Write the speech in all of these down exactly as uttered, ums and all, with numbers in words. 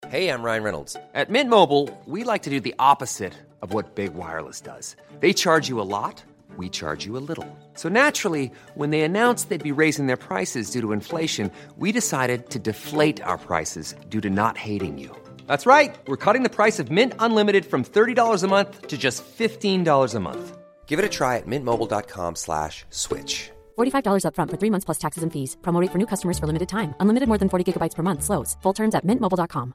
Hey, I'm Ryan Reynolds. At Mint Mobile, we like to do the opposite of what Big Wireless does. They charge you a lot, we charge you a little. So naturally, when they announced they'd be raising their prices due to inflation, we decided to deflate our prices due to not hating you. That's right. We're cutting the price of Mint Unlimited from thirty dollars a month to just fifteen dollars a month. Give it a try at mintmobile.com slash switch. forty-five dollars up front for three months plus taxes and fees. Promo rate for new customers for limited time. Unlimited more than forty gigabytes per month slows. Full terms at mint mobile dot com.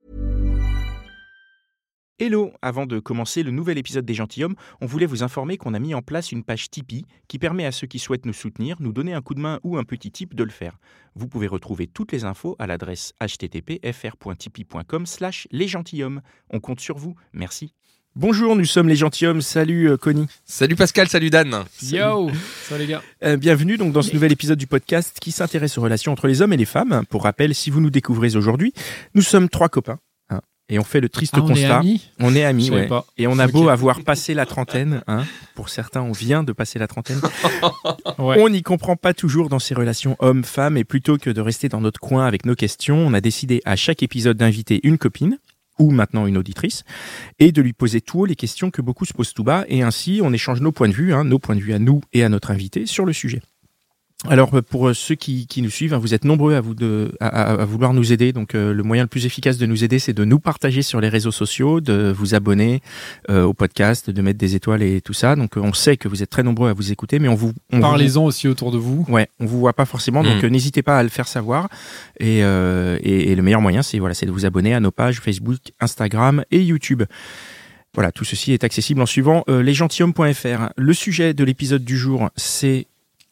Hello! Avant de commencer le nouvel épisode des Gentilshommes, on voulait vous informer qu'on a mis en place une page Tipeee qui permet à ceux qui souhaitent nous soutenir, nous donner un coup de main ou un petit tip de le faire. Vous pouvez retrouver toutes les infos à l'adresse h t t p f r point tipeee point com slash les gentilshommes. On compte sur vous. Merci. Bonjour, nous sommes les Gentilshommes. Salut euh, Connie. Salut Pascal, salut Dan. Yo, salut les gars. Euh, bienvenue donc dans ce nouvel épisode du podcast qui s'intéresse aux relations entre les hommes et les femmes. Pour rappel, si vous nous découvrez aujourd'hui, nous sommes trois copains. Et on fait le triste ah, on constat. Est amis on est amis, ouais. Pas. Et on a okay. beau avoir passé la trentaine, hein, pour certains, on vient de passer la trentaine. ouais. On n'y comprend pas toujours dans ces relations hommes-femmes. Et plutôt que de rester dans notre coin avec nos questions, on a décidé à chaque épisode d'inviter une copine, ou maintenant une auditrice, et de lui poser tout haut les questions que beaucoup se posent tout bas. Et ainsi, on échange nos points de vue, hein, nos points de vue à nous et à notre invité sur le sujet. Alors pour ceux qui, qui nous suivent, vous êtes nombreux à, vous de, à, à vouloir nous aider. Donc euh, le moyen le plus efficace de nous aider, c'est de nous partager sur les réseaux sociaux, de vous abonner euh, au podcast, de mettre des étoiles et tout ça. Donc euh, on sait que vous êtes très nombreux à vous écouter, mais on vous on parlez-en vous, aussi autour de vous. Ouais, on vous voit pas forcément, donc mmh. euh, n'hésitez pas à le faire savoir. Et, euh, et, et le meilleur moyen, c'est voilà, c'est de vous abonner à nos pages Facebook, Instagram et YouTube. Voilà, tout ceci est accessible en suivant euh, les gentilshommes point f r. Le sujet de l'épisode du jour, c'est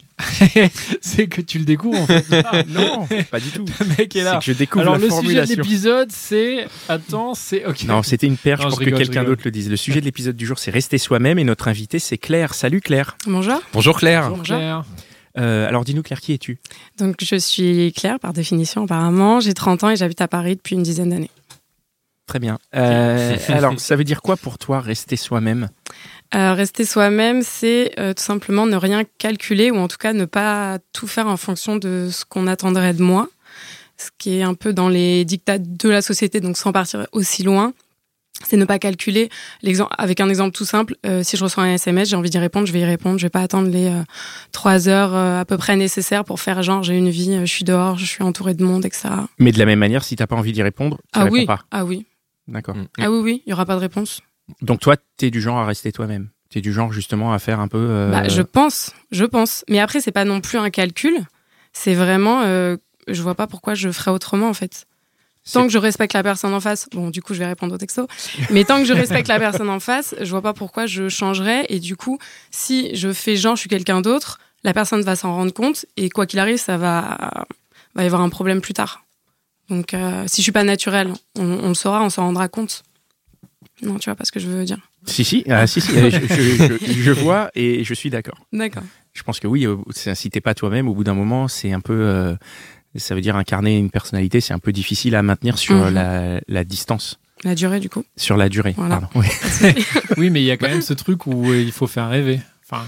c'est que tu le découvres en fait. Ah, non, pas du tout. Le mec est là. C'est que je découvre Alors la le formulation. sujet de l'épisode, c'est attends, c'est ok. Non, c'était une perche non, pour rigole, que quelqu'un d'autre le dise. Le sujet de l'épisode du jour, c'est rester soi-même, et notre invité, c'est Claire. Salut Claire. Bonjour. Bonjour Claire. Bonjour Claire. Euh, alors dis-nous Claire, qui es-tu ? Donc je suis Claire par définition apparemment. J'ai trente ans et j'habite à Paris depuis une dizaine d'années. Très bien. Euh, alors ça veut dire quoi pour toi rester soi-même ? Euh, rester soi-même, c'est euh, tout simplement ne rien calculer, ou en tout cas ne pas tout faire en fonction de ce qu'on attendrait de moi, ce qui est un peu dans les dictats de la société, donc sans partir aussi loin, c'est ne pas calculer. L'exemple, avec un exemple tout simple, euh, si je reçois un S M S, j'ai envie d'y répondre, je vais y répondre, je vais pas attendre les euh, trois heures euh, à peu près nécessaires pour faire genre j'ai une vie, euh, je suis dehors, je suis entourée de monde, et cetera. Mais de la même manière, si t'as pas envie d'y répondre, tu ah réponds oui. pas. Ah oui. D'accord. Mmh. Ah oui, oui, il y aura pas de réponse. Donc toi, t'es du genre à rester toi-même. T'es du genre justement à faire un peu... Euh... Bah, je pense, je pense. Mais après, c'est pas non plus un calcul. C'est vraiment... Euh, je vois pas pourquoi je ferais autrement, en fait. Tant c'est... que je respecte la personne en face... Bon, du coup, je vais répondre au texto. Mais tant que je respecte la personne en face, je vois pas pourquoi je changerais. Et du coup, si je fais genre, je suis quelqu'un d'autre, la personne va s'en rendre compte. Et quoi qu'il arrive, ça va... va y avoir un problème plus tard. Donc, euh, si je suis pas naturelle, on, on le saura, on s'en rendra compte. Non, tu vois pas ce que je veux dire. Si, si, ah, si, si je, je, je, je vois et je suis d'accord. D'accord. Je pense que oui, si t'es pas toi-même, au bout d'un moment, c'est un peu... Euh, ça veut dire incarner une personnalité, c'est un peu difficile à maintenir sur mmh. la, la distance. La durée, du coup. Sur la durée, voilà. pardon. Oui. Oui, mais il y a quand même ce truc où il faut faire rêver. Enfin...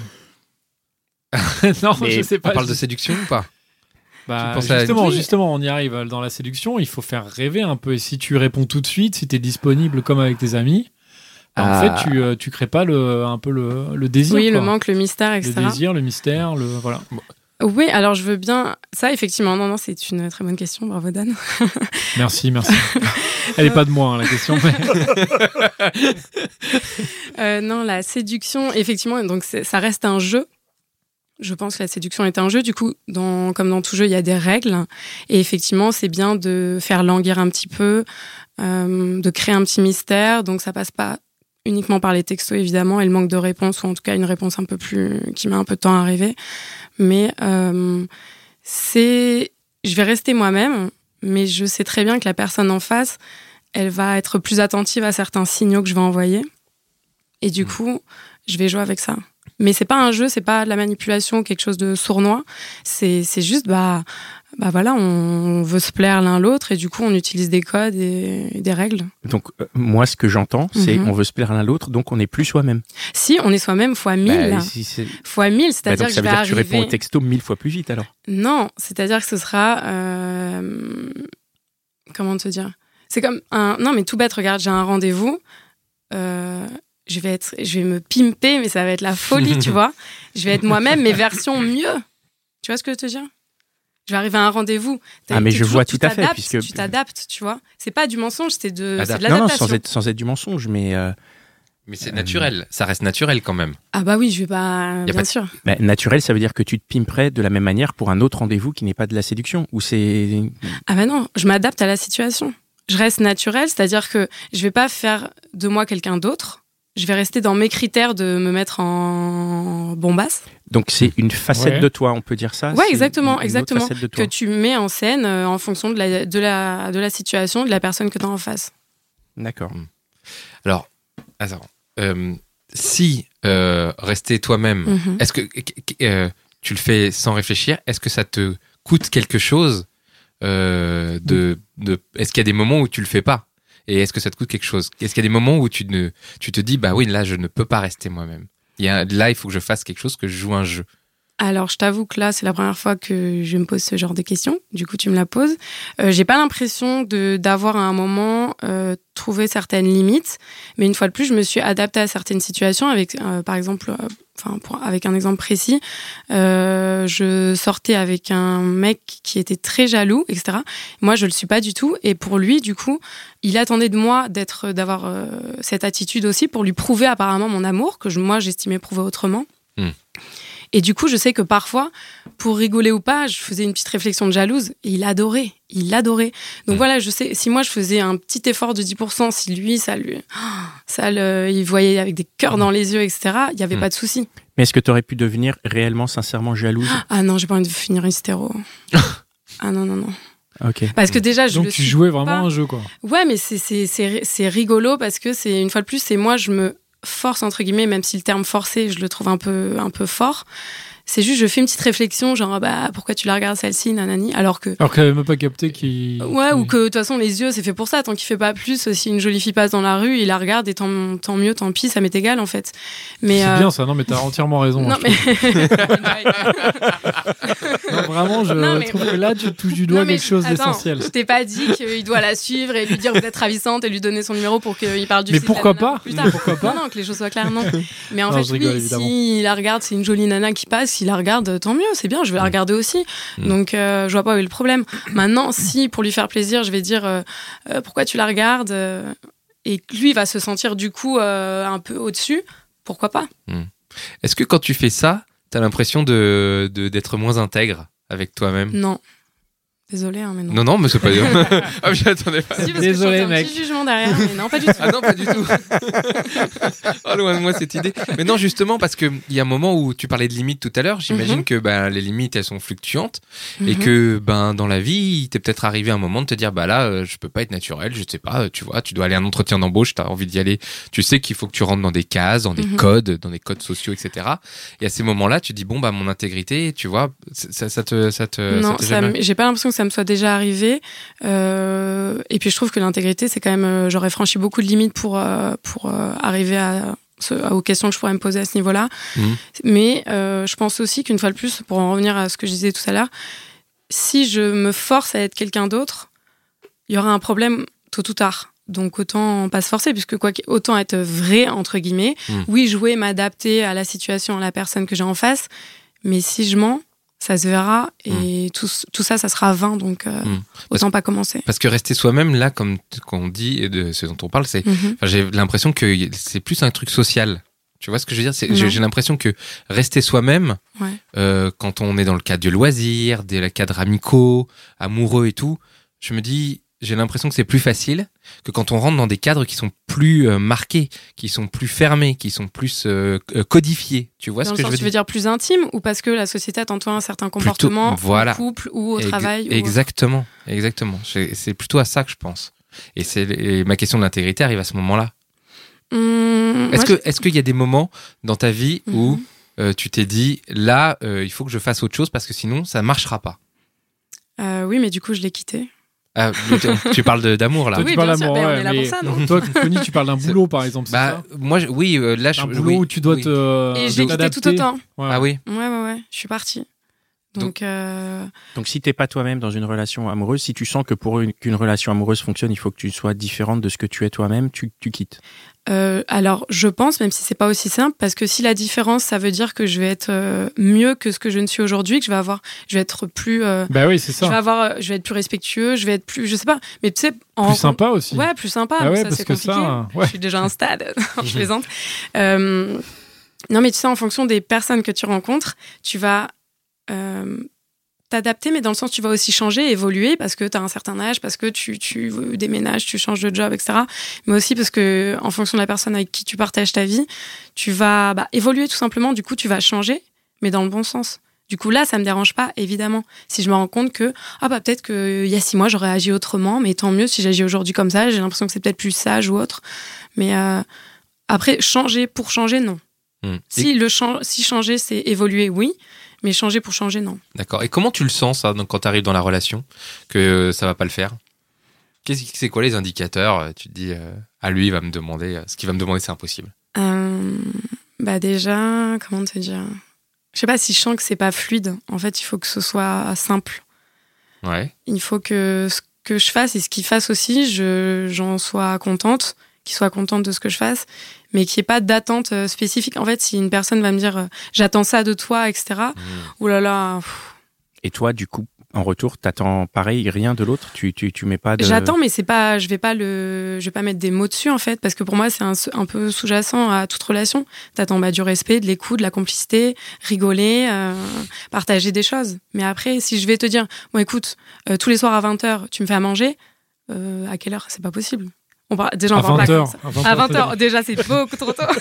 non, mais je sais pas. On parle je... de séduction ou pas ? Bah, justement, à... justement, on y arrive dans la séduction. Il faut faire rêver un peu. Et si tu réponds tout de suite, si tu es disponible comme avec tes amis, bah, ah. en fait, tu euh, tu crées pas le un peu le, le désir. Oui, quoi. Le manque, le mystère, et cetera. Le désir, le mystère, le voilà. Bon. Oui, alors je veux bien. Ça, effectivement, non, non, c'est une très bonne question. Bravo Dan. Merci, merci. Elle est pas de moi hein, la question. Mais... euh, non, la séduction, effectivement, donc c'est, ça reste un jeu. Je pense que la séduction est un jeu. Du coup, dans, comme dans tout jeu, il y a des règles. Et effectivement, c'est bien de faire languir un petit peu, euh, de créer un petit mystère. Donc, ça passe pas uniquement par les textos, évidemment, et le manque de réponse, ou en tout cas une réponse un peu plus... qui met un peu de temps à arriver. Mais euh, c'est... Je vais rester moi-même, mais je sais très bien que la personne en face, elle va être plus attentive à certains signaux que je vais envoyer. Et du coup, je vais jouer avec ça. Mais c'est pas un jeu, c'est pas de la manipulation, quelque chose de sournois. C'est, c'est juste, bah, bah voilà, on veut se plaire l'un l'autre et du coup, on utilise des codes et, et des règles. Donc, euh, moi, ce que j'entends, c'est Mm-hmm. on veut se plaire l'un l'autre, donc on n'est plus soi-même. Si, on est soi-même fois mille. Bah, si c'est... Fois mille, c'est-à-dire bah, donc, que ça je veut vais dire que tu arriver... réponds au texto mille fois plus vite, alors ? Non, c'est-à-dire que ce sera... Euh... Comment te dire ? C'est comme un... Non, mais tout bête, regarde, j'ai un rendez-vous. Euh, je vais être... je vais me pimper, mais ça va être la folie, tu vois. Je vais être moi-même, mais version mieux. Tu vois ce que je te dis ? Je vais arriver à un rendez-vous. T'as, ah, mais je toujours, vois tout à fait. Puisque... Tu t'adaptes, tu vois. C'est pas du mensonge, c'est de, Adap- c'est de l'adaptation. Non, non, sans être, sans être du mensonge, mais... Euh... Mais c'est naturel, ça reste naturel quand même. Ah bah oui, je vais pas... Bien pas... sûr. Bah, naturel, ça veut dire que tu te pimperais de la même manière pour un autre rendez-vous qui n'est pas de la séduction, ou c'est... Ah bah non, je m'adapte à la situation. Je reste naturelle, c'est-à-dire que je vais pas faire de moi quelqu'un d'autre. Je vais rester dans mes critères de me mettre en bombasse. Donc c'est une facette ouais. de toi, on peut dire ça ? Ouais, c'est exactement, une, une exactement. facette de toi. Que tu mets en scène euh, en fonction de la, de, la, de la situation, de la personne que tu as en face. D'accord. Alors, attends. Euh, si euh, rester toi-même, Mm-hmm. est-ce que euh, tu le fais sans réfléchir ? Est-ce que ça te coûte quelque chose euh, de, de, est-ce qu'il y a des moments où tu le fais pas ? Et est-ce que ça te coûte quelque chose ? Est-ce qu'il y a des moments où tu, ne, tu te dis, bah oui, là, je ne peux pas rester moi-même. Il y a, là, il faut que je fasse quelque chose, que je joue un jeu. Alors, je t'avoue que là, c'est la première fois que je me pose ce genre de questions. Du coup, tu me la poses. Euh, j'ai pas l'impression de d'avoir à un moment euh, trouvé certaines limites, mais une fois de plus, je me suis adaptée à certaines situations. Avec, euh, par exemple, euh, enfin, pour, avec un exemple précis, euh, je sortais avec un mec qui était très jaloux, et cetera. Moi, je le suis pas du tout, et pour lui, du coup, il attendait de moi d'être, d'avoir euh, cette attitude aussi pour lui prouver apparemment mon amour que je, moi, j'estimais prouver autrement. Mmh. Et du coup, je sais que parfois, pour rigoler ou pas, je faisais une petite réflexion de jalouse. Et il adorait. Il adorait. Donc mmh. voilà, je sais, si moi, je faisais un petit effort de dix pour cent, si lui, ça lui, ça le, il voyait avec des cœurs dans les yeux, et cetera, il n'y avait mmh. pas de souci. Mais est-ce que tu aurais pu devenir réellement, sincèrement jalouse ? Ah non, j'ai pas envie de finir hystéro. Ah non, non, non. Ok. Parce que déjà, je Donc le tu suis jouais vraiment pas. un jeu, quoi. Ouais, mais c'est, c'est, c'est, c'est rigolo parce que c'est, une fois de plus, c'est moi, je me force, entre guillemets, même si le terme forcé, je le trouve un peu, un peu fort. C'est juste, je fais une petite réflexion, genre, bah, pourquoi tu la regardes celle-ci, nanani, alors que... Alors qu'elle avait même pas capté qu'il... Ouais, qu'il... ou que, de toute façon, les yeux, c'est fait pour ça, tant qu'il fait pas plus, si une jolie fille passe dans la rue, il la regarde, et tant, tant mieux, tant pis, ça m'est égal, en fait. Mais, c'est euh... bien ça, non, mais t'as entièrement raison. Non, hein, mais... non, vraiment, je non, mais... trouve que là, tu touches du doigt non, quelque chose attends, d'essentiel. Je t'ai pas dit qu'il doit la suivre et lui dire vous êtes ravissante et lui donner son numéro pour qu'il parle du mais site pourquoi de la nana pas plus tard. Pourquoi pas Non, non, que les choses soient claires, non. Mais en non, fait, rigole, oui, s'il la regarde, c'est une jolie nana qui passe, s'il la regarde, tant mieux, c'est bien, je vais la regarder aussi. Mmh. Donc, euh, je vois pas où est le problème. Maintenant, si, pour lui faire plaisir, je vais dire euh, euh, pourquoi tu la regardes euh, et lui va se sentir du coup euh, un peu au-dessus, pourquoi pas. Mmh. Est-ce que quand tu fais ça, t'as l'impression de, de, d'être moins intègre avec toi-même ? Non. Désolé, hein, mais non. Non, non, mais c'est pas... ah, je m'attendais pas. Si, parce Désolé, que je mec. un petit jugement derrière, mais non, pas du tout. Ah non, pas du tout. Oh, loin de moi cette idée. Mais non, justement, parce qu'il y a un moment où tu parlais de limites tout à l'heure, j'imagine mm-hmm. que ben, les limites, elles sont fluctuantes, mm-hmm. et que ben, dans la vie, il t'est peut-être arrivé un moment de te dire, bah là, euh, je peux pas être naturel, je sais pas, tu vois, tu dois aller à un entretien d'embauche, t'as envie d'y aller, tu sais qu'il faut que tu rentres dans des cases, dans des mm-hmm. codes, dans des codes sociaux, et cetera. Et à ces moments-là, tu dis, bon, bah mon intégrité, tu vois, ça, ça te... Ça te non, ça te ça m... j'ai pas l'impression que ça me soit déjà arrivé. Euh, et puis je trouve que l'intégrité, c'est quand même, euh, j'aurais franchi beaucoup de limites pour euh, pour euh, arriver à, ce, à aux questions que je pourrais me poser à ce niveau-là. Mmh. Mais euh, je pense aussi qu'une fois de plus, pour en revenir à ce que je disais tout à l'heure, si je me force à être quelqu'un d'autre, il y aura un problème tôt ou tard. Donc autant pas se forcer, puisque quoi, autant être vrai entre guillemets. Mmh. Oui, jouer, m'adapter à la situation, à la personne que j'ai en face. Mais si je mens, ça se verra et mmh. tout, tout ça, ça sera vain, donc euh, mmh. autant parce, pas commencer. Parce que rester soi-même, là, comme qu'on dit, et de ce dont on parle, c'est, mmh. j'ai l'impression que c'est plus un truc social. Tu vois ce que je veux dire ? c'est, j'ai, j'ai l'impression que rester soi-même, ouais. euh, quand on est dans le cadre du loisir, des cadres amicaux, amoureux et tout, je me dis... J'ai l'impression que c'est plus facile que quand on rentre dans des cadres qui sont plus euh, marqués, qui sont plus fermés, qui sont plus euh, codifiés. Tu vois dans ce que sens, je veux dire ? Tu dire ? veux dire plus intime ou parce que la société attend de toi un certain comportement plutôt, voilà. au couple ou au Ex- travail Exactement, ou... exactement. C'est, c'est plutôt à ça que je pense. Et, c'est, et ma question de l'intégrité arrive à ce moment-là. Mmh, est-ce, que, je... est-ce qu'il y a des moments dans ta vie mmh. où euh, tu t'es dit, là, euh, il faut que je fasse autre chose parce que sinon, ça ne marchera pas ? euh, Oui, mais du coup, je l'ai quitté. Ah, tu parles de, d'amour là. Oui, tu parles bien d'amour, sûr, ouais, on est là pour ça, non ? Toi, Connie, tu parles d'un boulot par exemple, c'est bah, ça ? moi, je, oui, euh, là, je, un boulot oui, où tu dois oui. te. Et j'ai quitté tout autant. Ouais. Ah oui. Ouais, ouais, ouais. Je suis partie. Donc, donc, euh... donc si t'es pas toi-même dans une relation amoureuse, si tu sens que pour une, qu'une relation amoureuse fonctionne, il faut que tu sois différente de ce que tu es toi-même, tu, tu quittes. Euh, alors, je pense, même si c'est pas aussi simple, parce que si la différence, ça veut dire que je vais être euh, mieux que ce que je ne suis aujourd'hui, que je vais avoir, je vais être plus. Euh, bah oui, c'est ça. Je vais avoir, je vais être plus respectueux, je vais être plus, je sais pas, mais tu sais, en plus sympa aussi. Ouais, plus sympa. Bah ouais, ça, parce c'est que compliqué. ça, ouais. Je suis déjà à un stade. Je plaisante. Euh, non, mais tu sais, en fonction des personnes que tu rencontres, tu vas euh, t'adapter, mais dans le sens tu vas aussi changer, évoluer, parce que tu as un certain âge, parce que tu, tu déménages, tu changes de job, et cetera. Mais aussi parce que en fonction de la personne avec qui tu partages ta vie, tu vas bah, évoluer tout simplement, du coup tu vas changer, mais dans le bon sens. Du coup là, ça me dérange pas, évidemment. Si je me rends compte que, ah bah peut-être qu'il y a six mois, j'aurais agi autrement, mais tant mieux si j'agis aujourd'hui comme ça, j'ai l'impression que c'est peut-être plus sage ou autre. Mais euh, après, changer pour changer, non. Mmh. Si, le cha- si changer, c'est évoluer, oui. Mais changer pour changer, non. D'accord. Et comment tu le sens, ça, donc, quand tu arrives dans la relation, que ça va pas le faire ? Qu'est-ce, c'est quoi les indicateurs ? Tu te dis, euh, ah lui, il va me demander, ce qu'il va me demander, c'est impossible. Euh, bah déjà, comment te dire ? Je sais pas si je sens que c'est pas fluide. En fait, il faut que ce soit simple. Ouais. Il faut que ce que je fasse et ce qu'il fasse aussi, je, j'en sois contente, qu'il soit contente de ce que je fasse, mais qu'il n'y ait pas d'attente spécifique. En fait, si une personne va me dire euh, « j'attends ça de toi », et cetera, mmh. oulala. Pff. Et toi, du coup, en retour, t'attends pareil, rien de l'autre ? Tu, tu, tu mets pas de... J'attends, mais c'est pas, je vais pas le, je vais pas mettre des mots dessus, en fait, parce que pour moi, c'est un, un peu sous-jacent à toute relation. T'attends bah, du respect, de l'écoute, de la complicité, rigoler, euh, partager des choses. Mais après, si je vais te dire « bon, écoute, euh, tous les soirs à vingt heures, tu me fais à manger euh, », à quelle heure ? C'est pas possible. On parle, déjà, on parle pas comme ça. À vingt heures, déjà, c'est beaucoup trop tôt.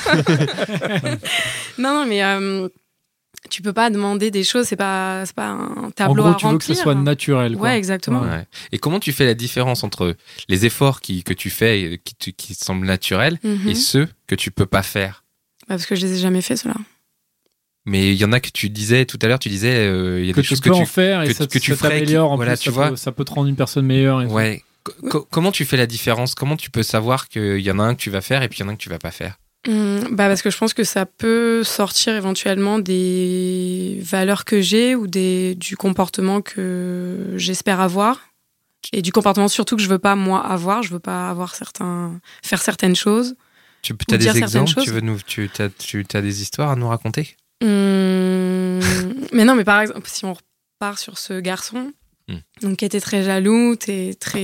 non, non, mais euh, tu peux pas demander des choses, c'est pas, c'est pas un tableau à remplir. En gros, tu veux que ça soit naturel, quoi. Ouais, exactement. Ouais. Et comment tu fais la différence entre les efforts qui, que tu fais et qui, qui semblent naturels mm-hmm. et ceux que tu peux pas faire ? Bah, parce que je les ai jamais fait, ceux-là. Mais il y en a que tu disais tout à l'heure, tu disais, euh, il y a que des choses tu peux que en tu faire que, et ça, que tu ça ferais. T'améliore, qui, en voilà, plus, tu ça vois. Peut, ça peut te rendre une personne meilleure. Et ouais. Co- comment tu fais la différence ? Comment tu peux savoir qu'il y en a un que tu vas faire et puis il y en a un que tu vas pas faire ? Mmh, bah parce que je pense que ça peut sortir éventuellement des valeurs que j'ai ou des, du comportement que j'espère avoir. Et du comportement surtout que je veux pas, moi, avoir. Je veux pas avoir certains, faire certaines choses. Tu as des exemples ? Tu veux nous, tu as, tu as des histoires à nous raconter ? mmh, Mais non, mais par exemple, si on repart sur ce garçon... Donc, qui était très jaloux, t'es très...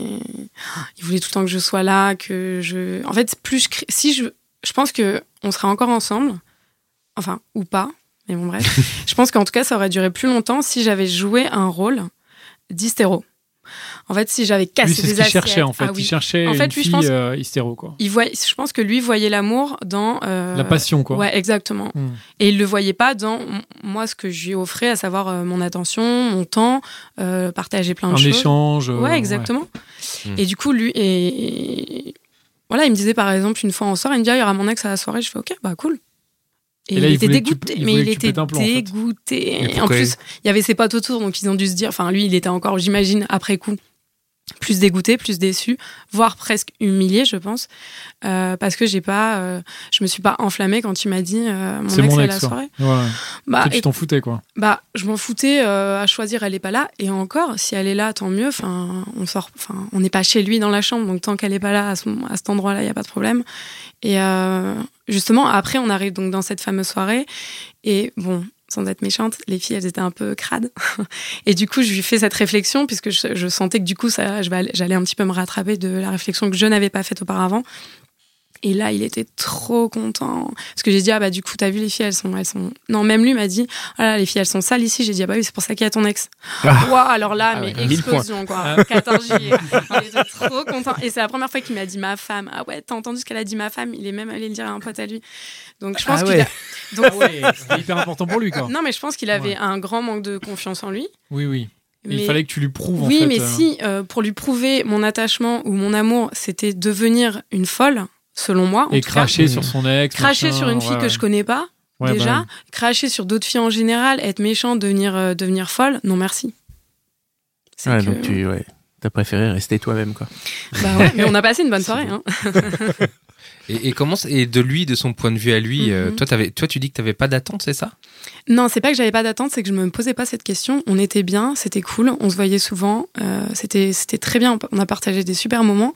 Il voulait tout le temps que je sois là, que je... En fait, plus je... Si je... Je pense qu'on serait encore ensemble, enfin, ou pas, mais bon, bref. Je pense qu'en tout cas, ça aurait duré plus longtemps si j'avais joué un rôle d'hystéro. En fait, si j'avais cassé lui, c'est des ce qu'il assiettes... cherchait, en fait. Ah, oui. Il cherchait en fait, une lui, fille pense... euh, hystéro, quoi. Il voit... Je pense que lui voyait l'amour dans... Euh... La passion, quoi. Ouais, exactement. Mm. Et il le voyait pas dans, moi, ce que je lui offrais, à savoir euh, mon attention, mon temps, euh, partager plein de Un choses. Un échange. Euh, ouais, exactement. Ouais. Et du coup, lui... Et... Voilà, il me disait, par exemple, une fois en soirée, il me dit, ah, il y aura mon ex à la soirée. Je fais, ok, bah cool. Et, et là, il, il était dégoûté, tu, il mais il était plan, dégoûté. En, fait. en plus, il y avait ses potes autour, donc ils ont dû se dire, enfin, lui, il était encore, j'imagine, après coup, plus dégoûté, plus déçu, voire presque humilié, je pense, euh, parce que j'ai pas, euh, je me suis pas enflammée quand il m'a dit euh, mon c'est ex mon à ex, la quoi. soirée. Ouais. Bah, Toi, tu t'en foutais, quoi. Bah, je m'en foutais. Euh, à choisir, elle est pas là, et encore, si elle est là, tant mieux. Enfin, on sort, enfin, on n'est pas chez lui dans la chambre, donc tant qu'elle est pas là, à, ce, à cet endroit-là, il y a pas de problème. Et euh, justement, après, on arrive donc dans cette fameuse soirée, et bon. Sans être méchante, les filles, elles étaient un peu crades. Et du coup, je lui fais cette réflexion, puisque je, je sentais que du coup, ça, je vais, j'allais un petit peu me rattraper de la réflexion que je n'avais pas faite auparavant. Et là, il était trop content. Parce que j'ai dit, ah bah du coup, t'as vu, les filles, elles sont... elles sont... Non, même lui m'a dit, ah là, les filles, elles sont sales ici. J'ai dit, ah bah oui, c'est pour ça qu'il y a ton ex. Ah. Wow, alors là, ah mais ouais, explosion, quoi. quatorze juillet. Il était trop content. Et c'est la première fois qu'il m'a dit ma femme. Ah ouais, t'as entendu ce qu'elle a dit ma femme ? Il est même allé le dire à un pote à lui. Donc je pense ah qu'il ouais. a... Donc, ah ouais, c'est hyper important pour lui, quoi. Non, mais je pense qu'il avait ouais. un grand manque de confiance en lui. Oui, oui. Mais... Il fallait que tu lui prouves, en oui, fait. Oui, mais euh... si, euh, pour lui prouver mon attachement ou mon amour, c'était devenir une folle, selon moi. En Et tout cracher cas. sur son ex. Cracher machin, sur une fille ouais, que ouais. je connais pas, ouais, déjà. Bah, oui. Cracher sur d'autres filles en général, être méchant, devenir, euh, devenir folle, non merci. C'est ouais, que... donc tu ouais, as préféré rester toi-même, quoi. Bah ouais, mais on a passé une bonne soirée. Hein. Et, et comment et de lui, de son point de vue à lui, Mm-hmm. euh, toi, t'avais, toi, tu dis que t'avais pas d'attente, c'est ça? Non, c'est pas que j'avais pas d'attente, c'est que je me posais pas cette question. On était bien, c'était cool, on se voyait souvent, euh, c'était c'était très bien. On a partagé des super moments.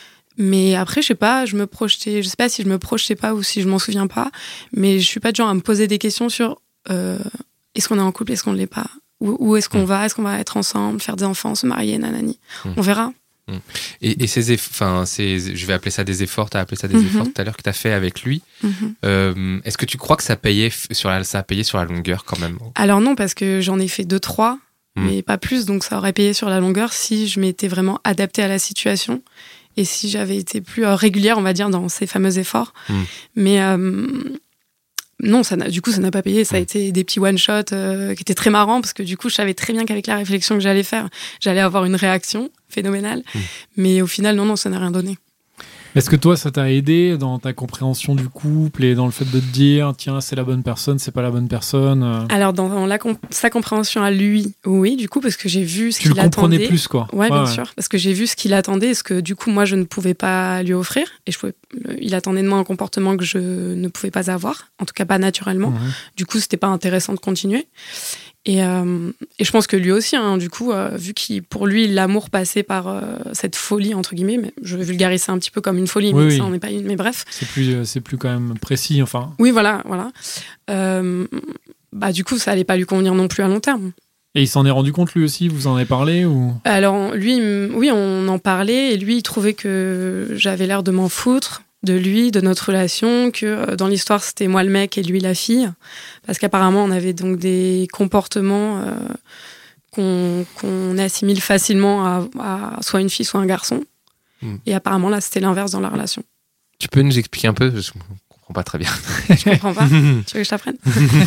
Mais après, je sais pas, je me projetais, je sais pas si je me projetais pas ou si je m'en souviens pas. Mais je suis pas de genre à me poser des questions sur euh, est-ce qu'on est en couple, est-ce qu'on l'est pas, où, où est-ce qu'on mmh. va, est-ce qu'on va être ensemble, faire des enfants, se marier, nanani. Mmh. On verra. Et, et ces, enfin, ces, je vais appeler ça des efforts, tu as appelé ça des mm-hmm. efforts tout à l'heure que tu as fait avec lui. Mm-hmm. Euh, est-ce que tu crois que ça, payait sur la, ça a payé sur la longueur quand même? Alors non, parce que j'en ai fait deux, trois, mm. mais pas plus, donc ça aurait payé sur la longueur si je m'étais vraiment adaptée à la situation et si j'avais été plus euh, régulière, on va dire, dans ces fameux efforts. Mm. Mais euh, non, ça n'a, du coup, ça n'a pas payé. Ça a mm. été des petits one-shots euh, qui étaient très marrants parce que du coup, je savais très bien qu'avec la réflexion que j'allais faire, j'allais avoir une réaction phénoménale. Mmh. Mais au final, non, non, ça n'a rien donné. Est-ce que toi, ça t'a aidé dans ta compréhension du couple et dans le fait de te dire, tiens, c'est la bonne personne, c'est pas la bonne personne? Alors, dans, dans la, sa compréhension à lui, oui, du coup, parce que j'ai vu ce tu qu'il attendait. Tu le comprenais plus, quoi. Ouais, ouais bien ouais. sûr. Parce que j'ai vu ce qu'il attendait et ce que, du coup, moi, je ne pouvais pas lui offrir. Et je pouvais, il attendait de moi un comportement que je ne pouvais pas avoir, en tout cas pas naturellement. Mmh. Du coup, c'était pas intéressant de continuer. Et, euh, et je pense que lui aussi, hein, du coup, euh, vu qu'il, pour lui, l'amour passait par euh, cette folie, entre guillemets, mais je vulgarise ça un petit peu comme une folie, oui, mais oui. ça n'en est pas une, mais bref. C'est plus, c'est plus quand même précis, enfin. Oui, voilà, voilà. Euh, bah, du coup, ça allait pas lui convenir non plus à long terme. Et il s'en est rendu compte lui aussi, vous en avez parlé ou... Alors, lui, oui, on en parlait, et lui, il trouvait que j'avais l'air de m'en foutre de lui, de notre relation, que dans l'histoire, c'était moi le mec et lui la fille. Parce qu'apparemment, on avait donc des comportements euh, qu'on, qu'on assimile facilement à, à soit une fille, soit un garçon. Mmh. Et apparemment, là, c'était l'inverse dans la relation. Tu peux nous expliquer un peu? Parce que je ne comprends pas très bien. Je comprends pas? Tu veux que je t'apprenne?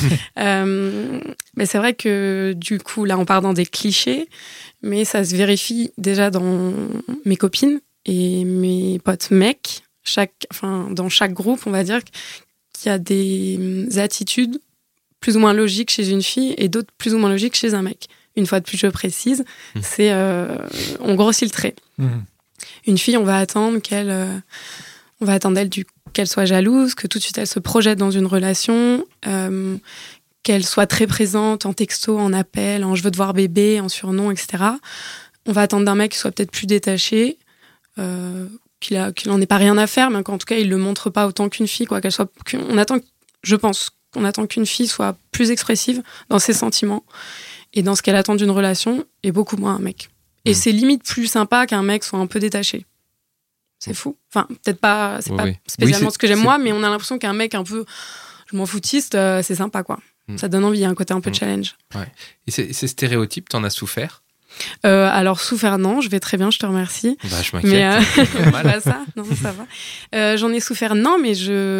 euh, mais c'est vrai que, du coup, là, on part dans des clichés, mais ça se vérifie déjà dans mes copines et mes potes mecs. Chaque, enfin, dans chaque groupe, on va dire qu'il y a des attitudes plus ou moins logiques chez une fille et d'autres plus ou moins logiques chez un mec. Une fois de plus, je précise, mmh. c'est euh, on grossit le trait. Mmh. Une fille, on va attendre qu'elle, euh, on va attendre d'elle du, qu'elle soit jalouse, que tout de suite elle se projette dans une relation, euh, qu'elle soit très présente en texto, en appel, en je veux te voir bébé, en surnom, et cetera. On va attendre d'un mec qui soit peut-être plus détaché. Euh, qu'il a, qu'il en ait pas rien à faire, mais qu'en tout cas, il le montre pas autant qu'une fille, quoi, qu'elle soit, qu'on attend, je pense, qu'on attend qu'une fille soit plus expressive dans ses sentiments et dans ce qu'elle attend d'une relation, et beaucoup moins un mec. Et mmh. c'est limite plus sympa qu'un mec soit un peu détaché. C'est fou. Enfin, peut-être pas, c'est oui, pas oui. spécialement oui, c'est, ce que j'aime c'est... moi, mais on a l'impression qu'un mec un peu, je m'en foutiste, euh, c'est sympa, quoi. Mmh. Ça donne envie, il y a un côté un peu mmh. challenge. Ouais. Et ces, ces stéréotypes, t'en as souffert? Euh, alors souffert non, je vais très bien, je te remercie. Bah, je m'inquiète. Mais euh... pas ça, non ça va. Euh, j'en ai souffert non, mais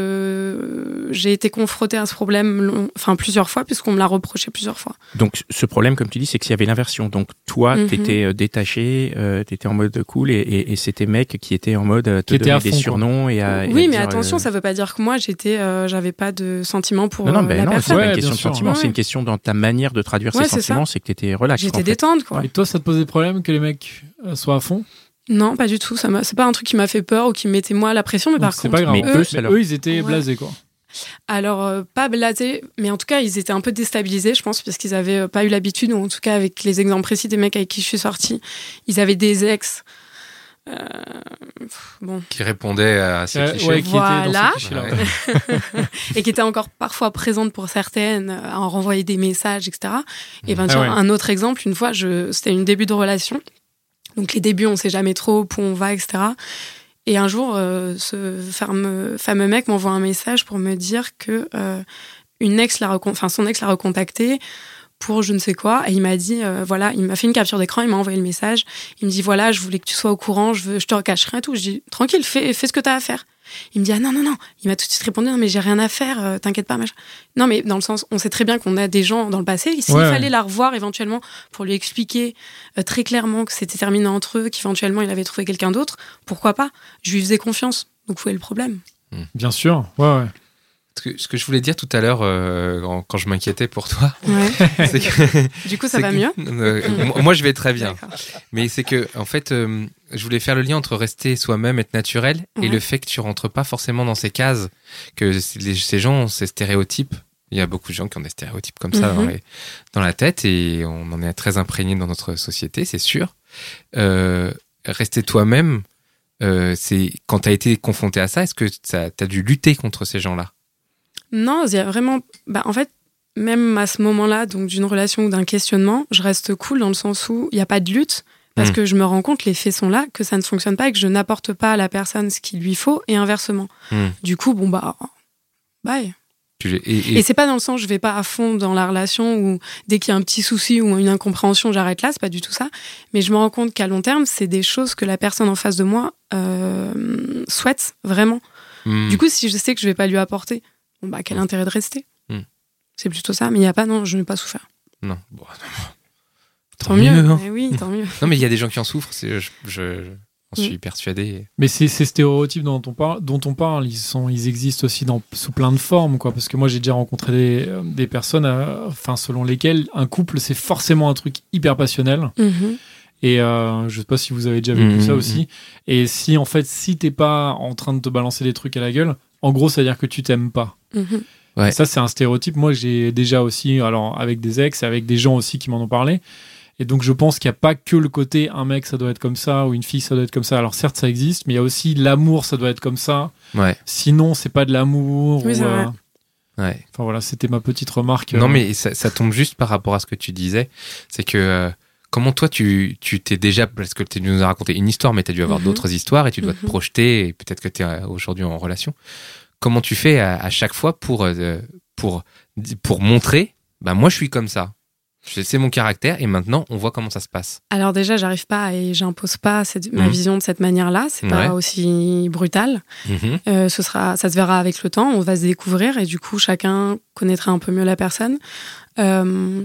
je j'ai été confrontée à ce problème, long... enfin plusieurs fois, puisqu'on me l'a reproché plusieurs fois. Donc ce problème, comme tu dis, c'est qu'il y avait l'inversion. Donc toi, mm-hmm. t'étais détaché, euh, t'étais en mode cool, et, et, et c'était mec qui était en mode te donner des fond, surnoms et à. Oui, et à mais dire, attention, euh... ça veut pas dire que moi j'étais, euh, j'avais pas de sentiments pour non, non, ben la non, personne. c'est pas ouais, une question de sentiments, ouais. c'est une question dans ta manière de traduire ouais, ces c'est sentiments, ça. c'est que t'étais relax. J'étais en fait. détente, quoi. Et toi, ça te posait problème que les mecs soient à fond? Non, pas du tout. Ça m'a... C'est pas un truc qui m'a fait peur ou qui me mettait moi la pression, mais donc, par c'est contre, pas grave. Mais eux, eux, mais eux, ils étaient blasés, quoi. Alors, euh, pas blasés, mais en tout cas, ils étaient un peu déstabilisés, je pense, parce qu'ils avaient pas eu l'habitude, ou en tout cas, avec les exemples précis des mecs avec qui je suis sortie, ils avaient des ex. Euh, bon. Qui répondaient à ces euh, clichés. Ouais, qui voilà. étaient dans ces clichés-là. Et qui étaient encore parfois présentes pour certaines, à en renvoyer des messages, et cetera. Et ben, ah tiens, ouais. un autre exemple, une fois, je... c'était une début de relation. Donc, les débuts, on sait jamais trop où on va, et cetera. Et un jour, euh, ce fameux, fameux mec m'envoie un message pour me dire que euh, une ex l'a recon... enfin, son ex l'a recontacté pour je ne sais quoi. Et il m'a dit, euh, voilà, il m'a fait une capture d'écran, il m'a envoyé le message. Il me dit, voilà, je voulais que tu sois au courant, je, veux, je te recache rien et tout. Je dis, tranquille, fais, fais ce que t'as à faire. Il me dit, ah non, non, non. Il m'a tout de suite répondu, non, mais j'ai rien à faire, euh, t'inquiète pas, machin. Non, mais dans le sens, on sait très bien qu'on a des gens dans le passé. S'il ouais, fallait ouais. la revoir éventuellement pour lui expliquer euh, très clairement que c'était terminé entre eux, qu'éventuellement il avait trouvé quelqu'un d'autre, pourquoi pas? Je lui faisais confiance. Donc, où est le problème? Bien sûr, ouais, ouais. Ce que, ce que je voulais dire tout à l'heure, euh, quand je m'inquiétais pour toi, ouais. c'est que... Du coup, ça c'est va que, mieux euh, Moi, je vais très bien. D'accord. Mais c'est que, en fait, euh, je voulais faire le lien entre rester soi-même, être naturel, ouais. et le fait que tu rentres pas forcément dans ces cases, que les, ces gens ont ces stéréotypes. Il y a beaucoup de gens qui ont des stéréotypes comme ça mm-hmm. dans, les, dans la tête, et on en est très imprégné dans notre société, c'est sûr. Euh, rester toi-même, euh, c'est quand t'as été confronté à ça, est-ce que ça, t'as dû lutter contre ces gens-là? Non, il y a vraiment... Bah, en fait, même à ce moment-là, donc d'une relation ou d'un questionnement, je reste cool dans le sens où il n'y a pas de lutte, parce mmh. que je me rends compte, les faits sont là, que ça ne fonctionne pas et que je n'apporte pas à la personne ce qu'il lui faut, et inversement. Mmh. Du coup, bon bah, bye. Et, et... et c'est pas dans le sens, je vais pas à fond dans la relation où dès qu'il y a un petit souci ou une incompréhension, j'arrête là, c'est pas du tout ça. Mais je me rends compte qu'à long terme, c'est des choses que la personne en face de moi euh, souhaite vraiment. Mmh. Du coup, si je sais que je vais pas lui apporter, bon bah, quel mmh. intérêt de rester? Mmh. C'est plutôt ça, mais il y a pas, non, je n'ai pas souffert. Non, bon, non. Tant, tant mieux, mieux hein. mais oui, tant mieux. Non, mais il y a des gens qui en souffrent, c'est, je, je, j'en suis mmh. persuadé. Mais ces, ces stéréotypes dont on parle, dont on parle, ils sont, ils existent aussi dans, sous plein de formes, quoi. Parce que moi, j'ai déjà rencontré des, des personnes, euh, enfin, selon lesquelles un couple, c'est forcément un truc hyper passionnel. Mmh. Et euh, je sais pas si vous avez déjà vécu mmh. ça aussi. Et si, en fait, si t'es pas en train de te balancer des trucs à la gueule, en gros, ça veut dire que tu t'aimes pas. Mmh. Ouais. Ça, c'est un stéréotype. Moi, j'ai déjà aussi, alors avec des ex, avec des gens aussi qui m'en ont parlé. Et donc, je pense qu'il n'y a pas que le côté un mec, ça doit être comme ça, ou une fille, ça doit être comme ça. Alors, certes, ça existe, mais il y a aussi l'amour, ça doit être comme ça. Ouais. Sinon, c'est pas de l'amour. Oui, ou, c'est vrai. Euh... Ouais. Enfin, voilà, c'était ma petite remarque. Non, euh... mais ça, ça tombe juste par rapport à ce que tu disais. C'est que, euh, comment toi, tu, tu t'es déjà, parce que tu nous as raconté une histoire, mais tu as dû avoir mm-hmm. d'autres histoires et tu dois mm-hmm. te projeter, et peut-être que tu es aujourd'hui en relation. Comment tu fais à, à chaque fois pour, euh, pour, pour montrer, bah, moi, je suis comme ça. C'est mon caractère, et maintenant, on voit comment ça se passe. Alors déjà, j'arrive pas et j'impose pas cette, ma mmh. vision de cette manière-là. C'est pas ouais. aussi brutal. Mmh. Euh, ce sera, ça se verra avec le temps. On va se découvrir et du coup, chacun connaîtra un peu mieux la personne. Euh,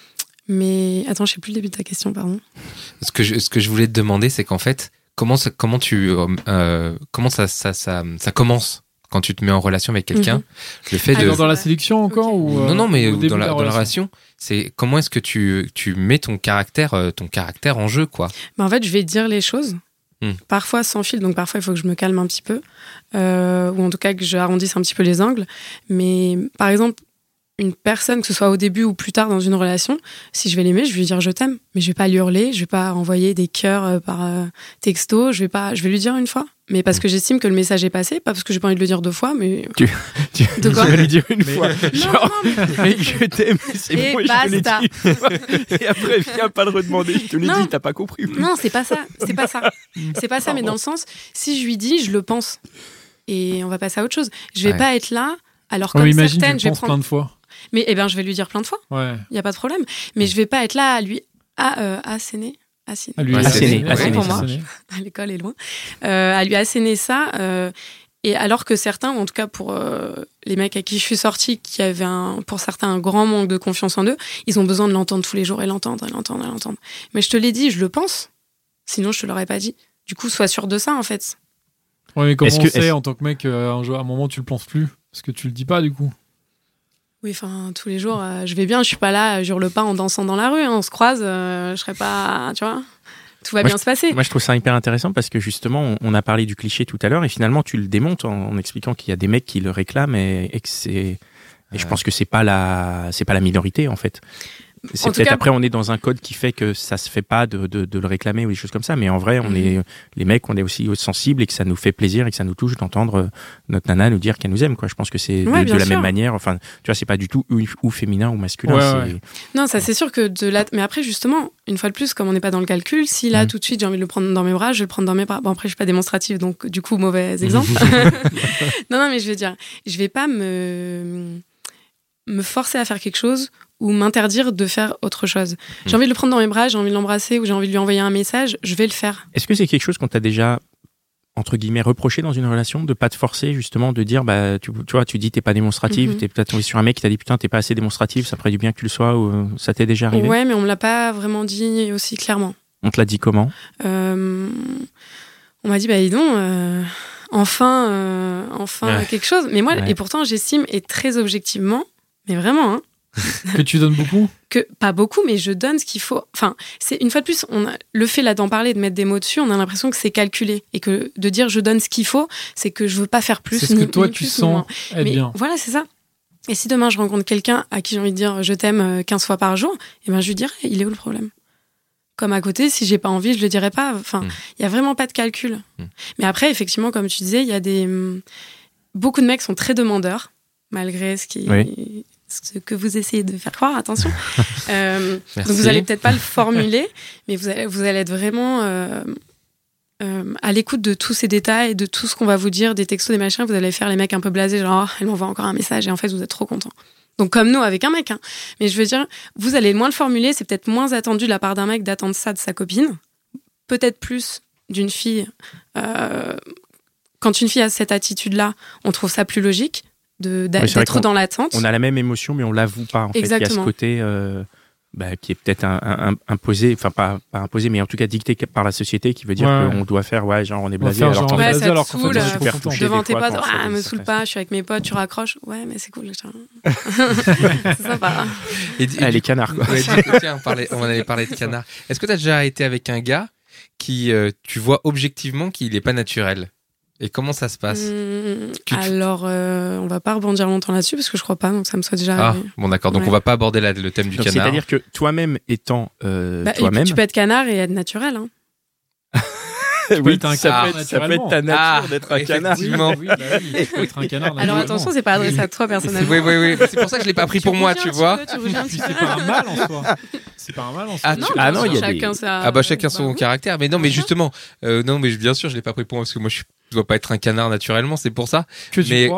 mais attends, je sais plus le début de ta question, pardon. Ce que je, ce que je voulais te demander, c'est qu'en fait, comment ça, comment tu, euh, comment ça, ça, ça, ça commence? Quand tu te mets en relation avec quelqu'un, mmh. le fait ah, de... Dans la sélection encore okay. ou euh, Non, non, mais au dans, la, la dans la relation, c'est comment est-ce que tu, tu mets ton caractère, ton caractère en jeu, quoi. Bah en fait, je vais dire les choses, mmh. parfois sans fil, donc parfois il faut que je me calme un petit peu, euh, ou en tout cas que je arrondisse un petit peu les angles. Mais par exemple, une personne, que ce soit au début ou plus tard dans une relation, si je vais l'aimer, je vais lui dire je t'aime, mais je vais pas lui hurler, je vais pas envoyer des cœurs par euh, texto, je vais pas, je vais lui dire une fois, mais parce que j'estime que le message est passé, pas parce que j'ai pas envie de le dire deux fois, mais tu, tu, de quoi tu vas lui dire une mais fois, non, genre, non, mais... mec, je t'aime, c'est et bon, basta. je te l'ai dit une fois, et après viens pas le redemander, je te l'ai dit, t'as pas compris. Non, c'est pas ça, c'est pas ça, c'est pas ça, mais dans le sens, si je lui dis, je le pense, et on va passer à autre chose. Je vais ouais. pas être là, alors comme ouais, imagine, certaines, je vais prendre plein de fois. Mais eh ben, je vais lui dire plein de fois. Il ouais. y a pas de problème. Mais je vais pas être là à lui à euh, asséner, asséner. À lui asséner. asséner. Pour moi, à l'école est loin. Euh, à lui asséner ça. Euh, et alors que certains, ou en tout cas pour euh, les mecs à qui je suis sortie, qui avaient un, pour certains un grand manque de confiance en eux, ils ont besoin de l'entendre tous les jours et l'entendre, et l'entendre, et l'entendre. Mais je te l'ai dit, je le pense. Sinon, je te l'aurais pas dit. Du coup, sois sûr de ça, en fait. Ouais, mais comment est-ce on que, sait est-ce... en tant que mec, euh, un, jour, à un moment, tu le penses plus? Parce que tu le dis pas, du coup. Oui, enfin, tous les jours, euh, je vais bien, je suis pas là, je hurle pas en dansant dans la rue, hein, on se croise, euh, je serai pas, tu vois, tout va moi, bien je, se passer. Moi, je trouve ça hyper intéressant parce que justement, on, on a parlé du cliché tout à l'heure et finalement, tu le démontes en, en expliquant qu'il y a des mecs qui le réclament et, et que c'est, et ouais. je pense que c'est pas la, c'est pas la minorité en fait. C'est en peut-être cas, après on est dans un code qui fait que ça se fait pas de, de, de le réclamer ou des choses comme ça, mais en vrai on mmh. est les mecs on est aussi sensibles et que ça nous fait plaisir et que ça nous touche d'entendre notre nana nous dire qu'elle nous aime quoi. Je pense que c'est ouais, de, de la sûr. même manière. Enfin tu vois c'est pas du tout ou, ou féminin ou masculin. Ouais, c'est... ouais. Non ça c'est sûr que de la mais après justement une fois de plus comme on n'est pas dans le calcul, si là mmh. tout de suite j'ai envie de le prendre dans mes bras, je vais le prendre dans mes bras. Bon après je suis pas démonstrative donc du coup mauvais exemple. non non mais je veux dire je vais pas me me forcer à faire quelque chose ou m'interdire de faire autre chose. J'ai mmh. envie de le prendre dans mes bras, j'ai envie de l'embrasser ou j'ai envie de lui envoyer un message, je vais le faire. Est-ce que c'est quelque chose qu'on t'a déjà, entre guillemets, reproché dans une relation, de pas te forcer justement, de dire, bah, tu, tu vois, tu dis t'es pas démonstrative, mmh. t'es peut-être tombé sur un mec qui t'a dit putain t'es pas assez démonstrative, ça ferait du bien que tu le sois, ou ça t'est déjà arrivé? Ouais, mais on me l'a pas vraiment dit aussi clairement. On te l'a dit comment? euh, On m'a dit, bah dis donc, euh, enfin, euh, enfin ouais. quelque chose. Mais moi, ouais. et pourtant j'estime, et très objectivement, mais vraiment, hein, Que tu donnes beaucoup ? Que, pas beaucoup, mais je donne ce qu'il faut. Enfin, c'est, une fois de plus, on a, le fait là d'en parler, de mettre des mots dessus, on a l'impression que c'est calculé. Et que de dire je donne ce qu'il faut, c'est que je veux pas faire plus. C'est ce que ni, toi, ni tu plus, sens être mais bien. Voilà, c'est ça. Et si demain je rencontre quelqu'un à qui j'ai envie de dire je t'aime quinze fois par jour, eh ben, je lui dirais, il est où le problème ? Comme à côté, si j'ai pas envie, je le dirais pas. Enfin, il mmh. y a vraiment pas de calcul. Mmh. Mais après, effectivement, comme tu disais, il y a des... Beaucoup de mecs sont très demandeurs, malgré ce qui... Oui. Ce que vous essayez de faire croire, attention. euh, donc vous allez peut-être pas le formuler, mais vous allez, vous allez être vraiment euh, euh, à l'écoute de tous ces détails, de tout ce qu'on va vous dire, des textos, des machins. Vous allez faire les mecs un peu blasés, genre oh, elle m'envoie encore un message et en fait vous êtes trop content. Donc comme nous avec un mec, hein. Mais je veux dire, vous allez moins le formuler, c'est peut-être moins attendu de la part d'un mec d'attendre ça de sa copine, peut-être plus d'une fille. Euh, quand une fille a cette attitude-là, on trouve ça plus logique. De, d'a, oui, d'être dans l'attente. On a la même émotion, mais on l'avoue pas. En fait, il y a ce côté euh, bah, qui est peut-être un, un, un, imposé, enfin pas, pas imposé, mais en tout cas dicté par la société, qui veut dire ouais. qu'on doit faire, ouais, genre on est blasé, alors qu'on ouais, est alors qu'en fait, super touché devant tes potes, ah, me ça saoule pas, je suis avec mes potes, tu raccroches, ouais, mais c'est cool, c'est sympa. Et, et ah, les canards, quoi. Ouais, tiens, on, parlait, on allait parler de canards. Est-ce que tu as déjà été avec un gars qui, euh, tu vois objectivement qu'il est pas naturel? Et comment ça se passe? mmh, Alors, euh, on va pas rebondir longtemps là-dessus parce que je crois pas, donc ça me soit déjà ah, arrivé. Bon, d'accord. Donc, ouais. on va pas aborder la, le thème du donc, canard. C'est-à-dire que toi-même étant euh, bah, toi-même, tu peux être canard et être naturel. Hein. oui, ça, ça, peut être, ça peut être ta nature ah, d'être un canard. Oui, oui, bah oui, il faut être un canard. Alors attention, c'est pas adressé à toi personnellement. Oui, oui, oui. C'est pour ça que je l'ai pas pris tu pour moi, tu vois. Tu veux, tu c'est pas un mal en soi. C'est pas un mal en soi. Ah, non, tu... ah non, il y a chacun des... sa... Ah bah chacun son bah, caractère. Mais non, mais justement, euh, non, mais bien sûr, je l'ai pas pris pour moi parce que moi, je dois pas être un canard naturellement, c'est pour ça. Que tu mais... crois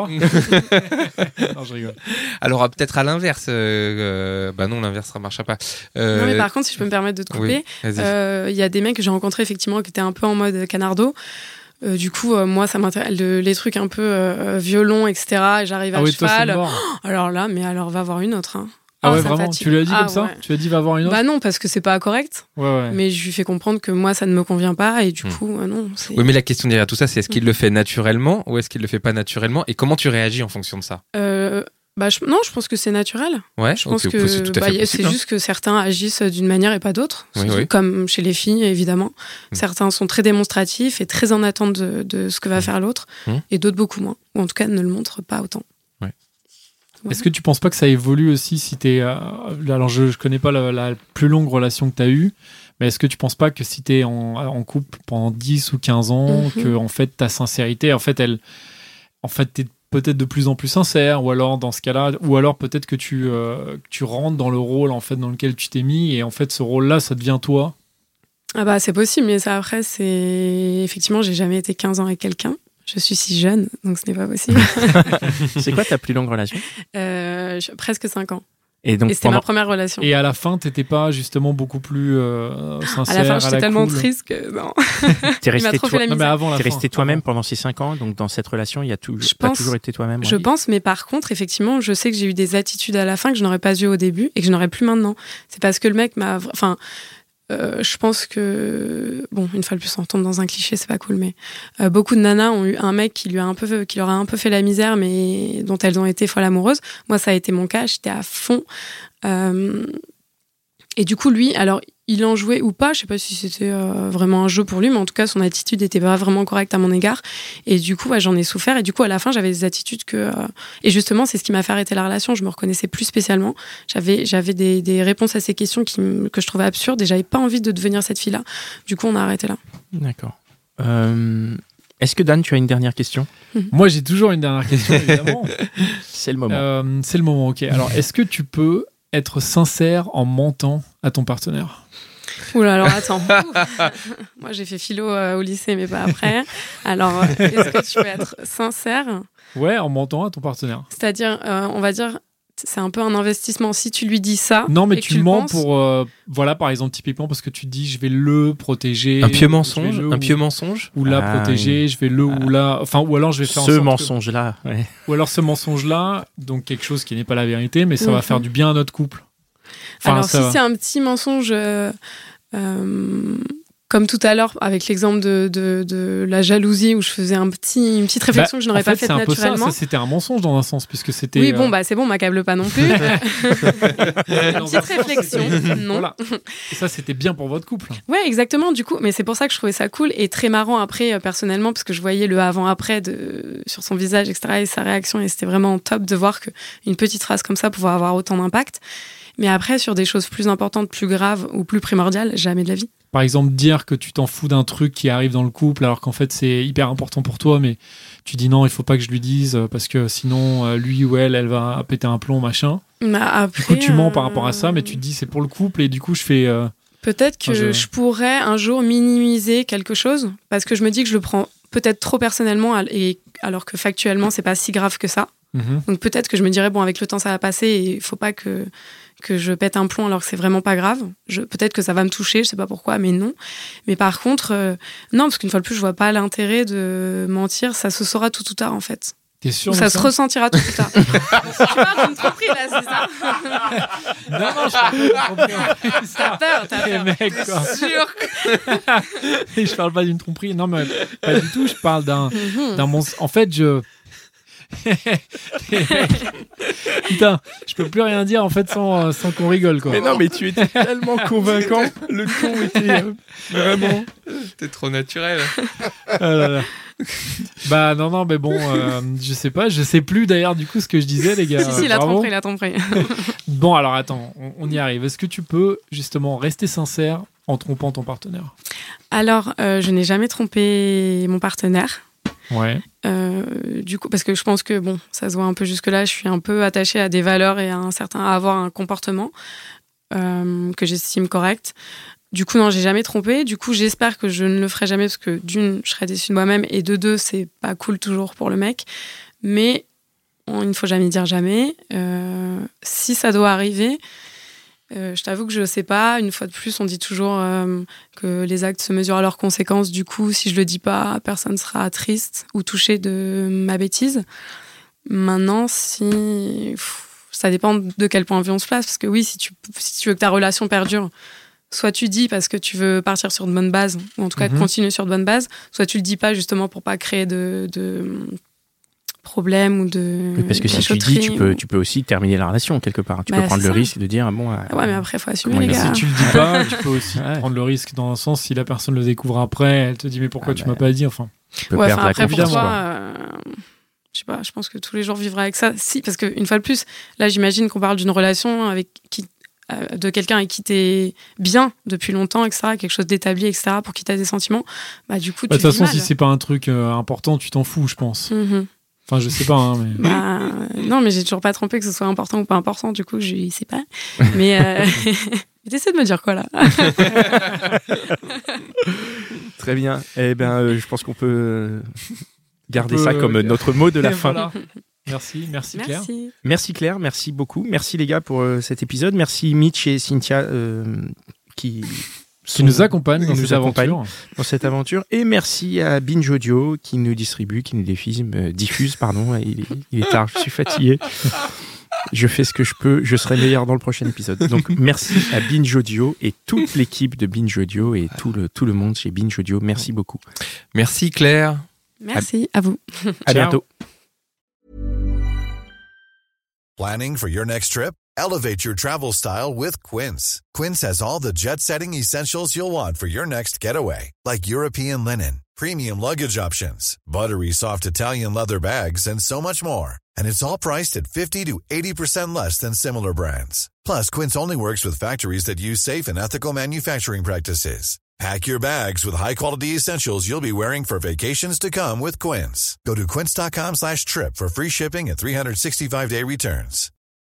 Non, je rigole. Alors peut-être à l'inverse. Euh, bah non, l'inverse ça marchera pas. Euh... Non, mais par contre, si je peux me permettre de te couper, il oui, euh, y a des mecs que j'ai rencontrés effectivement qui étaient un peu en mode canardo. Euh, du coup, euh, moi, ça m'intéresse le, les trucs un peu euh, violons, et cetera. Et j'arrive à ah oui, cheval. Toi, oh, alors là, mais alors va voir une autre. Hein. Ah oh, ouais, vraiment. Tu lui as dit ah, comme ça ouais. Tu lui as dit va voir une autre. Bah non, parce que c'est pas correct. Ouais, ouais. Mais je lui fais comprendre que moi, ça ne me convient pas et du mmh. coup, euh, non. C'est... Oui, mais la question derrière tout ça, c'est est-ce qu'il mmh. le fait naturellement ou est-ce qu'il le fait pas naturellement et comment tu réagis en fonction de ça? euh, Bah, je, non, je pense que c'est naturel. Ouais, je pense okay, que c'est, tout à fait bah, possible, c'est hein. juste que certains agissent d'une manière et pas d'autre. Oui, oui. Comme chez les filles, évidemment. Mmh. Certains sont très démonstratifs et très en attente de, de ce que va mmh. faire l'autre, mmh. et d'autres beaucoup moins. Ou en tout cas, ne le montrent pas autant. Ouais. Ouais. Est-ce que tu penses pas que ça évolue aussi si t'es... Euh, alors, je, je connais pas la, la plus longue relation que t'as eue, mais est-ce que tu penses pas que si t'es en, en couple pendant dix ou quinze ans, mmh. que en fait, ta sincérité, en fait, elle... En fait, t'es peut-être de plus en plus sincère, ou alors dans ce cas-là, ou alors peut-être que tu, euh, que tu rentres dans le rôle en fait dans lequel tu t'es mis, et en fait ce rôle-là, ça devient toi. Ah bah c'est possible, mais ça après c'est effectivement j'ai jamais été quinze ans avec quelqu'un. Je suis si jeune, donc ce n'est pas possible. C'est quoi ta plus longue relation? euh, je, Presque cinq ans. Et, donc, et c'était pendant... ma première relation. Et à la fin, t'étais pas justement beaucoup plus euh, sincère? À la fin, j'étais à la tellement cool. triste que non. T'es resté, toi... non, mais avant T'es fin, resté toi-même avant. pendant ces cinq ans, donc dans cette relation, il y a tout... je t'as pense... toujours été toi-même. Je pense, mais par contre, effectivement, je sais que j'ai eu des attitudes à la fin que je n'aurais pas eues au début et que je n'aurais plus maintenant. C'est parce que le mec m'a, enfin. Euh, je pense que bon, une fois de plus, on tombe dans un cliché, c'est pas cool, mais euh, beaucoup de nanas ont eu un mec qui lui a un peu, qui leur a un peu fait la misère, mais dont elles ont été folles amoureuses. Moi, ça a été mon cas, j'étais à fond. Euh, et du coup, lui, alors, il en jouait ou pas, je sais pas si c'était euh, vraiment un jeu pour lui, mais en tout cas, son attitude était pas vraiment correcte à mon égard. Et du coup, ouais, j'en ai souffert. Et du coup, à la fin, j'avais des attitudes que... Euh... Et justement, c'est ce qui m'a fait arrêter la relation. Je me reconnaissais plus spécialement. J'avais, j'avais des, des réponses à ces questions qui, que je trouvais absurdes et j'avais pas envie de devenir cette fille-là. Du coup, on a arrêté là. D'accord. Euh... Est-ce que Dan, tu as une dernière question? Moi, j'ai toujours une dernière question, évidemment. C'est le moment. Euh, c'est le moment, ok. Alors, est-ce que tu peux être sincère en mentant à ton partenaire? Oula, alors attends. Moi, j'ai fait philo euh, au lycée, mais pas après. Alors, est-ce que tu peux être sincère? Ouais, en mentant à ton partenaire. C'est-à-dire, euh, on va dire, c'est un peu un investissement. Si tu lui dis ça. Non, mais et tu, tu mens penses... pour. Euh, voilà, par exemple, typiquement, parce que tu te dis, je vais le protéger. Un pieux mensonge le, Un pieux ou, mensonge Ou la ah, protéger, oui. je vais le ah. ou la. Enfin, ou alors je vais faire ce en sorte. Ce mensonge-là, que, ouais. Ou alors ce mensonge-là, donc quelque chose qui n'est pas la vérité, mais ça mmh. va faire du bien à notre couple. Enfin, alors, si va. c'est un petit mensonge. Euh, euh, comme tout à l'heure, avec l'exemple de, de, de la jalousie où je faisais un petit, une petite réflexion bah, que je n'aurais en fait, pas faite c'est un naturellement. peu ça, ça, c'était un mensonge dans un sens, puisque c'était. Oui, bon, euh... bah c'est bon, m'accable pas non plus. Une petite réflexion, non. Voilà. Et ça, c'était bien pour votre couple. Ouais, exactement. Du coup, mais c'est pour ça que je trouvais ça cool et très marrant après, euh, personnellement, parce que je voyais le avant-après de sur son visage, et cetera, et sa réaction, et c'était vraiment top de voir qu'une petite phrase comme ça pouvait avoir autant d'impact. Mais après, sur des choses plus importantes, plus graves ou plus primordiales, jamais de la vie. Par exemple, dire que tu t'en fous d'un truc qui arrive dans le couple alors qu'en fait c'est hyper important pour toi, mais tu dis non, il faut pas que je lui dise parce que sinon lui ou elle, elle va péter un plomb, machin. Bah après, du coup, tu mens euh... par rapport à ça, mais tu te dis c'est pour le couple et du coup je fais... Euh... Peut-être que je... je pourrais un jour minimiser quelque chose parce que je me dis que je le prends peut-être trop personnellement et alors que factuellement c'est pas si grave que ça. Mm-hmm. Donc peut-être que je me dirais bon, avec le temps ça va passer et il faut pas que que je pète un plomb alors que c'est vraiment pas grave. Je, peut-être que ça va me toucher, je sais pas pourquoi, mais non. Mais par contre, euh, non, parce qu'une fois de plus, je vois pas l'intérêt de mentir. Ça se saura tout ou tard, en fait. T'es sûr? Ça, ça se ressentira tout ou tard. Tu parles d'une tromperie, là, c'est ça? Non, non, je parle pas d'une tromperie. T'as peur, t'as peur. Mec, quoi. C'est sûr. Et je parle pas d'une tromperie. Non, mais pas du tout. Je parle d'un, mm-hmm. d'un monstre. En fait, je... Putain, je peux plus rien dire en fait sans, sans qu'on rigole quoi. Mais non, mais tu étais tellement convaincant, le ton était euh, vraiment. T'es trop naturel. Ah là là. Bah non non mais bon, euh, je sais pas, je sais plus d'ailleurs du coup ce que je disais les gars. Si si, la tromperie, la tromperie. Bon alors attends, on, on y arrive. Est-ce que tu peux justement rester sincère en trompant ton partenaire? Alors, euh, je n'ai jamais trompé mon partenaire. Ouais. Euh, du coup, parce que je pense que bon, ça se voit un peu jusque-là. Je suis un peu attachée à des valeurs et à un certain, à avoir un comportement euh, que j'estime correct. Du coup, non, j'ai jamais trompé. Du coup, j'espère que je ne le ferai jamais parce que d'une, je serais déçue de moi-même et de deux, c'est pas cool toujours pour le mec. Mais on, il ne faut jamais dire jamais. Euh, si ça doit arriver. Euh, je t'avoue que je sais pas. Une fois de plus, on dit toujours euh, que les actes se mesurent à leurs conséquences. Du coup, si je le dis pas, personne sera triste ou touché de ma bêtise. Maintenant, si pff, ça dépend de quel point de vue on se place, parce que oui, si tu si tu veux que ta relation perdure, soit tu dis parce que tu veux partir sur de bonnes bases, ou en tout cas mm-hmm. continuer sur de bonnes bases, soit tu le dis pas justement pour pas créer de, de problème ou de oui, parce que si tu dis tu peux ou... tu peux aussi terminer la relation quelque part, tu bah, peux prendre le ça. risque de dire bon euh, ouais mais après faut assumer les gars. Si tu le dis pas tu peux aussi ouais. prendre le risque dans un sens, si la personne le découvre après elle te dit mais pourquoi ah, tu bah, m'as pas dit, enfin tu peux ouais, perdre la après, confiance pour toi, euh, je sais pas, je pense que tous les jours vivra avec ça, si, parce qu'une fois de plus là j'imagine qu'on parle d'une relation avec qui euh, de quelqu'un avec qui t'es bien depuis longtemps, et cetera, quelque chose d'établi, et cetera, pour qui t'as des sentiments, bah du coup tu de toute façon mal. Si c'est pas un truc euh, important tu t'en fous je pense. Mm-hmm. Enfin, je sais pas, hein, mais... Bah, non, mais j'ai toujours pas trompé que ce soit important ou pas important, du coup, je sais pas. Mais euh... t'essaies de me dire quoi, là? Très bien. Eh ben, euh, je pense qu'on peut garder peut... ça comme notre mot de la fin. Voilà. Merci, merci Claire. Merci. Merci Claire, merci beaucoup. Merci les gars pour euh, cet épisode. Merci Mitch et Cynthia euh, qui... qui nous accompagne dans, nous cette accompagne aventure. dans cette aventure. Et merci à Binge Audio qui nous distribue, qui nous diffuse, euh, diffuse pardon. Il est, il est tard, je suis fatigué. Je fais ce que je peux, je serai meilleur dans le prochain épisode. Donc merci à Binge Audio et toute l'équipe de Binge Audio et tout le, tout le monde chez Binge Audio. Merci beaucoup. Merci Claire. Merci à, à vous. À bientôt. Planning for your next trip? Elevate your travel style with Quince. Quince has all the jet-setting essentials you'll want for your next getaway, like European linen, premium luggage options, buttery soft Italian leather bags, and so much more. And it's all priced at fifty to eighty percent less than similar brands. Plus, Quince only works with factories that use safe and ethical manufacturing practices. Pack your bags with high-quality essentials you'll be wearing for vacations to come with Quince. Go to quince.com slash trip for free shipping and three sixty-five day returns.